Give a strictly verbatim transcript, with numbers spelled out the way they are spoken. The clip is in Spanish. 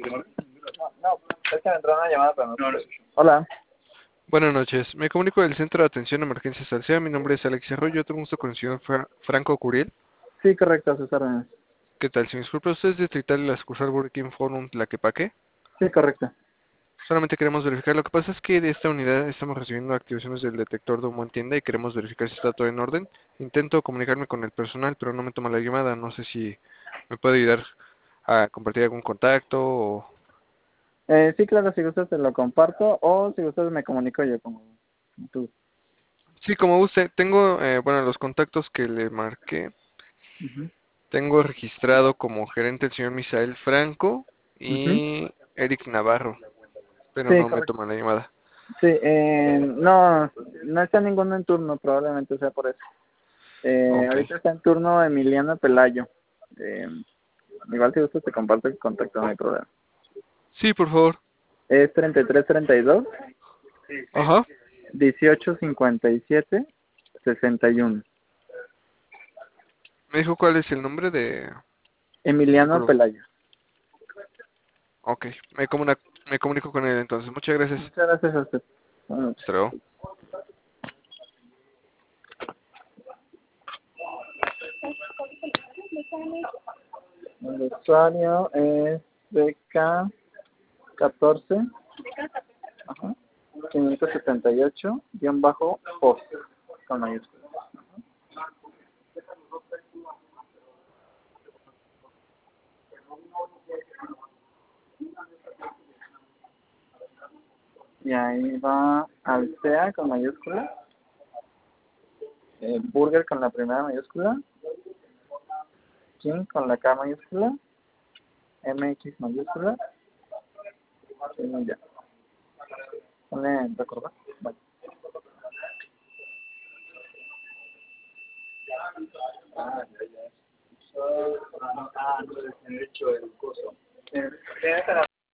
No, es que me entró una llamada, pero no. Hola. Buenas noches, me comunico del Centro de Atención a Emergencias Alsea. Mi nombre es Alex Arroyo, tengo gusto con el señor Fra- Franco Curiel. Sí, correcto, sus órdenes. ¿Qué tal? Si me disculpa, ¿usted es distrital de la sucursal Burger King Forum Tlaquepaque? Sí, correcto. Solamente queremos verificar. Lo que pasa es que de esta unidad estamos recibiendo activaciones del detector de humo en tienda y queremos verificar si está todo en orden. Intento comunicarme con el personal, pero no me toma la llamada. No sé si me puede ayudar a compartir algún contacto o... Eh, sí, claro, si gustas te lo comparto o si gustas me comunico yo como tú. Sí, como usted, tengo, eh, bueno, los contactos que le marqué. Ujú. Tengo registrado como gerente el señor Misael Franco Ujú. y Eric Navarro, pero Sí, no me correcto. toman la llamada. Sí, eh, no, no está ninguno en turno, probablemente sea por eso. Eh, Ok. ahorita está en turno Emiliano Pelayo. Eh, igual si gustas te comparto el contacto, no hay problema. Sí, por favor. Es treinta y tres treinta y dos, Ajá. dieciocho cincuenta y siete, sesenta y uno. Me dijo cuál es el nombre de... Emiliano Disculpe. Pelayo. Ok. Me, comuna- me comunico con él entonces. Muchas gracias. Muchas gracias a usted. Buenas noches. Hasta luego. El usuario es D K catorce, ajá, quinientos setenta y ocho, guión bajo post, con mayúsculas. Y ahí va Alsea con mayúsculas, eh, Burger con la primera mayúscula, King con la K mayúscula, M X mayúscula, y ya. ¿Pone recordar? Vale. Ah, ya, ya. Ah, no, el derecho del coso. Eh, tiene que